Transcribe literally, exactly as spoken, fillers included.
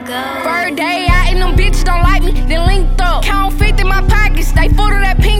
Bird day out and them bitches don't like me, then linked up. Count fifty in my pockets, stay full of that pink